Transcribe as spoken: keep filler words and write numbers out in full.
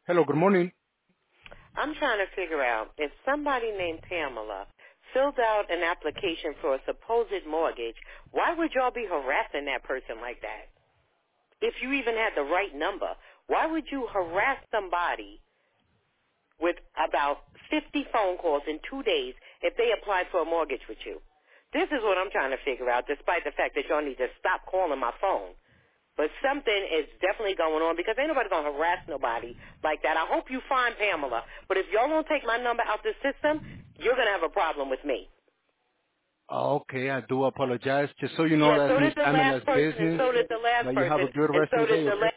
Hello, good morning. I'm trying to figure out if somebody named Pamela filled out an application for a supposed mortgage, why would y'all be harassing that person like that? If you even had the right number, why would you harass somebody with about fifty phone calls in two days if they applied for a mortgage with you? This is what I'm trying to figure out, despite the fact that y'all need to stop calling my phone. But something is definitely going on because ain't nobody going to harass nobody like that. I hope you find Pamela. But if y'all don't take my number out the system, you're going to have a problem with me. Okay, I do apologize. Just so you know, Yeah, that's so Miss did the last Pamela's person, and business. so did the last Now you have person, a good and rest of so the did day, the okay? last.